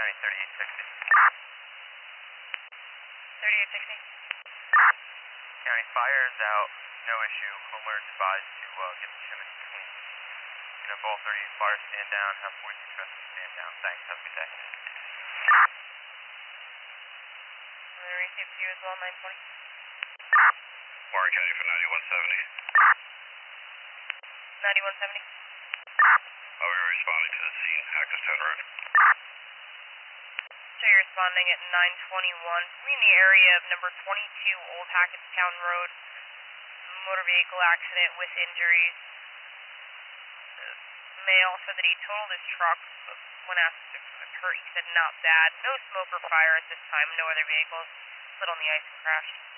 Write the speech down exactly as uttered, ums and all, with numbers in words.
County, thirty-eight sixty. thirty-eight sixty. County, fire is out, no issue. Homeowner is advised to uh, get the chimney clean. And if all thirty fires stand down, have forty-six residents stand down. Thanks, have a good day. I'm going to receive to you as well, nine twenty. Warren County for ninety-one seventy. ninety-one seventy. I'll be responding to the scene, Hackettstown Road. So you're responding at nine twenty-one. We in the area of number twenty-two Old Hackettstown Road. Motor vehicle accident with injuries. The male said that he totaled his truck, but when asked if it was hurt, he said not bad. No smoke or fire at this time, no other vehicles. Slid on the ice and crashed.